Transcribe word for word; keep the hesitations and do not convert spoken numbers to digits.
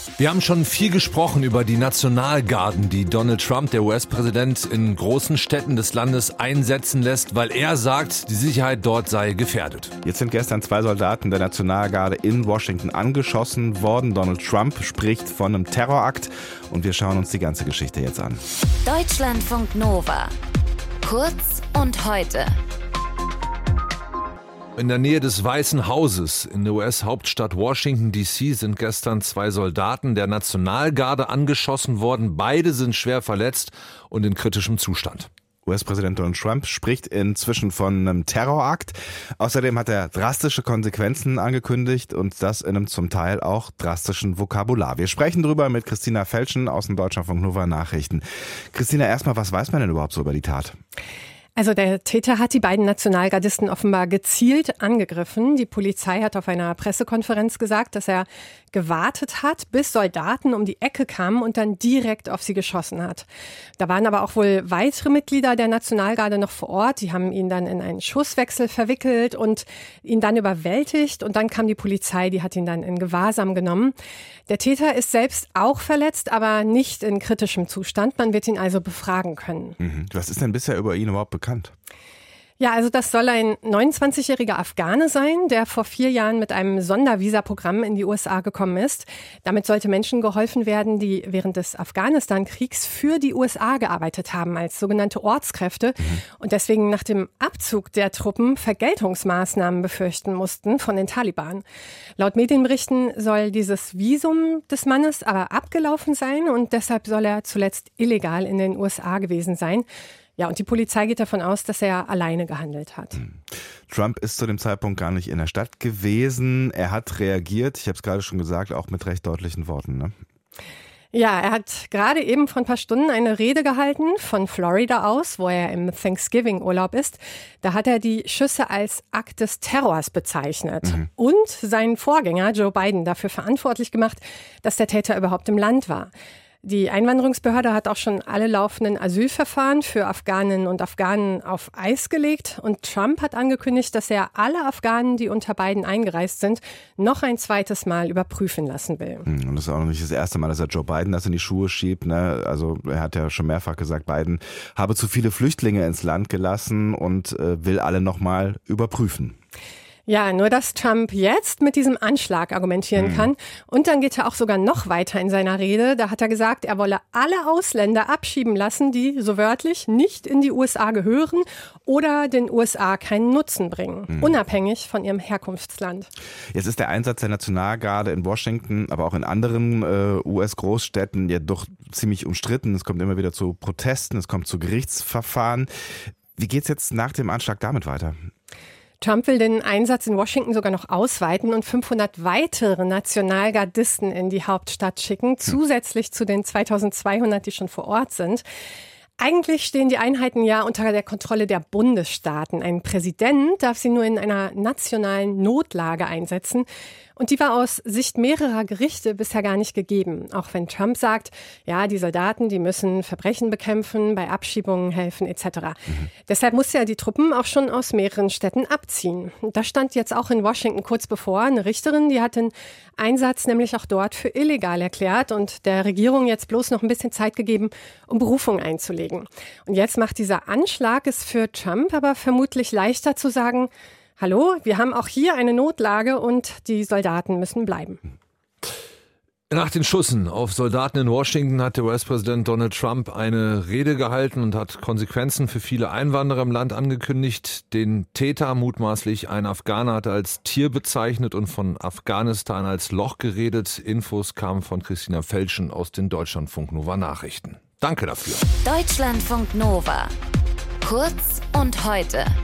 Wir haben schon viel gesprochen über die Nationalgarden, die Donald Trump, der U S-Präsident, in großen Städten des Landes einsetzen lässt, weil er sagt, die Sicherheit dort sei gefährdet. Jetzt sind gestern zwei Soldaten der Nationalgarde in Washington angeschossen worden. Donald Trump spricht von einem Terrorakt und wir schauen uns die ganze Geschichte jetzt an. Deutschlandfunk Nova. Kurz und heute. In der Nähe des Weißen Hauses in der U S-Hauptstadt Washington D C sind gestern zwei Soldaten der Nationalgarde angeschossen worden. Beide sind schwer verletzt und in kritischem Zustand. U S-Präsident Donald Trump spricht inzwischen von einem Terrorakt. Außerdem hat er drastische Konsequenzen angekündigt und das in einem zum Teil auch drastischen Vokabular. Wir sprechen drüber mit Christina Felschen aus den Deutschlandfunk Nova Nachrichten. Christina, erstmal, was weiß man denn überhaupt so über die Tat? Also der Täter hat die beiden Nationalgardisten offenbar gezielt angegriffen. Die Polizei hat auf einer Pressekonferenz gesagt, dass er gewartet hat, bis Soldaten um die Ecke kamen und dann direkt auf sie geschossen hat. Da waren aber auch wohl weitere Mitglieder der Nationalgarde noch vor Ort. Die haben ihn dann in einen Schusswechsel verwickelt und ihn dann überwältigt. Und dann kam die Polizei, die hat ihn dann in Gewahrsam genommen. Der Täter ist selbst auch verletzt, aber nicht in kritischem Zustand. Man wird ihn also befragen können. Mhm. Was ist denn bisher über ihn überhaupt bekannt? Ja, also das soll ein neunundzwanzigjähriger Afghane sein, der vor vier Jahren mit einem Sondervisaprogramm in die U S A gekommen ist. Damit sollte Menschen geholfen werden, die während des Afghanistan-Kriegs für die U S A gearbeitet haben, als sogenannte Ortskräfte mhm. und deswegen nach dem Abzug der Truppen Vergeltungsmaßnahmen befürchten mussten von den Taliban. Laut Medienberichten soll dieses Visum des Mannes aber abgelaufen sein und deshalb soll er zuletzt illegal in den U S A gewesen sein. Ja, und die Polizei geht davon aus, dass er alleine gehandelt hat. Trump ist zu dem Zeitpunkt gar nicht in der Stadt gewesen. Er hat reagiert, ich habe es gerade schon gesagt, auch mit recht deutlichen Worten, ne? Ja, er hat gerade eben vor ein paar Stunden eine Rede gehalten von Florida aus, wo er im Thanksgiving-Urlaub ist. Da hat er die Schüsse als Akt des Terrors bezeichnet mhm. und seinen Vorgänger Joe Biden dafür verantwortlich gemacht, dass der Täter überhaupt im Land war. Die Einwanderungsbehörde hat auch schon alle laufenden Asylverfahren für Afghaninnen und Afghanen auf Eis gelegt. Und Trump hat angekündigt, dass er alle Afghanen, die unter Biden eingereist sind, noch ein zweites Mal überprüfen lassen will. Und das ist auch noch nicht das erste Mal, dass er Joe Biden das in die Schuhe schiebt, ne? Also er hat ja schon mehrfach gesagt, Biden habe zu viele Flüchtlinge ins Land gelassen und äh, will alle noch mal überprüfen. Ja, nur dass Trump jetzt mit diesem Anschlag argumentieren mhm. kann. Und dann geht er auch sogar noch weiter in seiner Rede. Da hat er gesagt, er wolle alle Ausländer abschieben lassen, die, so wörtlich, nicht in die U S A gehören oder den U S A keinen Nutzen bringen, mhm. unabhängig von ihrem Herkunftsland. Jetzt ist der Einsatz der Nationalgarde in Washington, aber auch in anderen äh, U S-Großstädten ja doch ziemlich umstritten. Es kommt immer wieder zu Protesten, es kommt zu Gerichtsverfahren. Wie geht's jetzt nach dem Anschlag damit weiter? Trump will den Einsatz in Washington sogar noch ausweiten und fünfhundert weitere Nationalgardisten in die Hauptstadt schicken, zusätzlich zu den zweitausendzweihundert, die schon vor Ort sind. Eigentlich stehen die Einheiten ja unter der Kontrolle der Bundesstaaten. Ein Präsident darf sie nur in einer nationalen Notlage einsetzen. Und die war aus Sicht mehrerer Gerichte bisher gar nicht gegeben. Auch wenn Trump sagt, ja, die Soldaten, die müssen Verbrechen bekämpfen, bei Abschiebungen helfen et cetera. Mhm. Deshalb musste er die Truppen auch schon aus mehreren Städten abziehen. Und das stand jetzt auch in Washington kurz bevor. Eine Richterin, die hat den Einsatz nämlich auch dort für illegal erklärt und der Regierung jetzt bloß noch ein bisschen Zeit gegeben, um Berufung einzulegen. Und jetzt macht dieser Anschlag es für Trump aber vermutlich leichter zu sagen, hallo, wir haben auch hier eine Notlage und die Soldaten müssen bleiben. Nach den Schüssen auf Soldaten in Washington hat der U S-Präsident Donald Trump eine Rede gehalten und hat Konsequenzen für viele Einwanderer im Land angekündigt. Den Täter, mutmaßlich ein Afghaner, hat er als Tier bezeichnet und von Afghanistan als Loch geredet. Infos kamen von Christina Felschen aus den Deutschlandfunk Nova Nachrichten. Danke dafür. Deutschlandfunk Nova. Kurz und heute.